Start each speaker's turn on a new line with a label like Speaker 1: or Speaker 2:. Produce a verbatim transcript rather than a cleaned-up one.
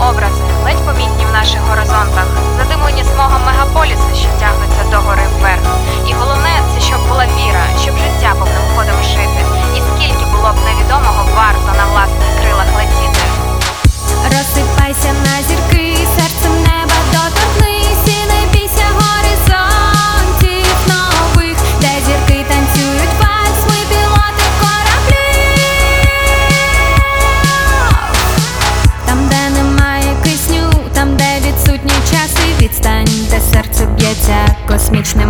Speaker 1: образи, ледь помітні в наших горизонтах, задимлені смогом мегаполіси, що тягнуться догори вверх. І головне, це щоб була віра, щоб життя повним ходом жити. І скільки було б невідомого варто на власних крилах летіти.
Speaker 2: Розсипайся на зірки, серцем неба доторкнись і не бійся горизонтів нових, де зірки танцюють вальс, ми пілоти кораблів. Там, де немає кисню, там, де відсутній час і відстань, де серце б'ється космічне.